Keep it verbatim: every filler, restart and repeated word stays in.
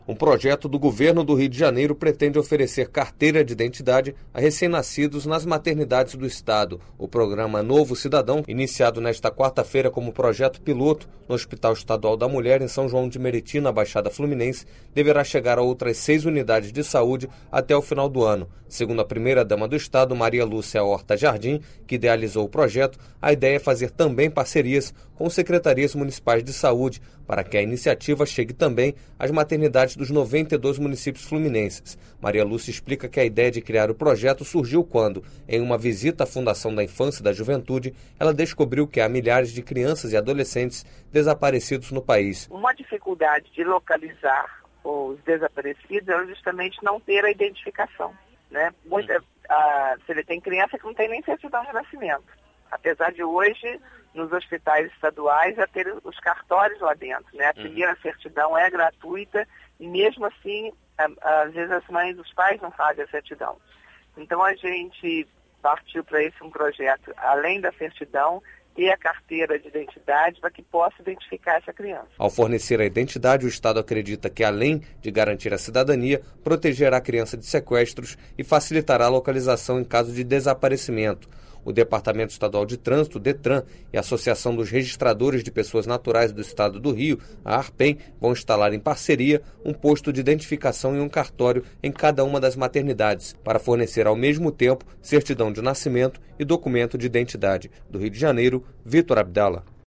Um projeto do governo do Rio de Janeiro pretende oferecer carteira de identidade a recém-nascidos nas maternidades do estado. O programa Novo Cidadão, iniciado nesta quarta-feira como projeto piloto no Hospital Estadual da Mulher em São João de Meriti, na Baixada Fluminense, deverá chegar a outras seis unidades de saúde até o final do ano. Segundo a primeira-dama do estado, Maria Lúcia Horta Jardim, que idealizou o projeto, a ideia é fazer também parcerias com secretarias municipais de saúde para que a iniciativa chegue também às maternidades dos noventa e dois municípios fluminenses. Maria Lúcia explica que a ideia de criar o projeto surgiu quando, em uma visita à Fundação da Infância e da Juventude, ela descobriu que há milhares de crianças e adolescentes desaparecidos no país. Uma dificuldade de localizar os desaparecidos é justamente não ter a identificação, né? Muita, a, você tem criança que não tem nem certidão de nascimento, apesar de hoje nos hospitais estaduais a ter os cartórios lá dentro, né? A primeira certidão é gratuita e mesmo assim, a, às vezes as mães, os pais não fazem a certidão. Então a gente partiu para esse um projeto, além da certidão, ter a carteira de identidade para que possa identificar essa criança. Ao fornecer a identidade, o Estado acredita que, além de garantir a cidadania, protegerá a criança de sequestros e facilitará a localização em caso de desaparecimento. O Departamento Estadual de Trânsito, DETRAN, e a Associação dos Registradores de Pessoas Naturais do Estado do Rio, a ARPEM, vão instalar em parceria um posto de identificação e um cartório em cada uma das maternidades, para fornecer ao mesmo tempo certidão de nascimento e documento de identidade. Do Rio de Janeiro, Vitor Abdala.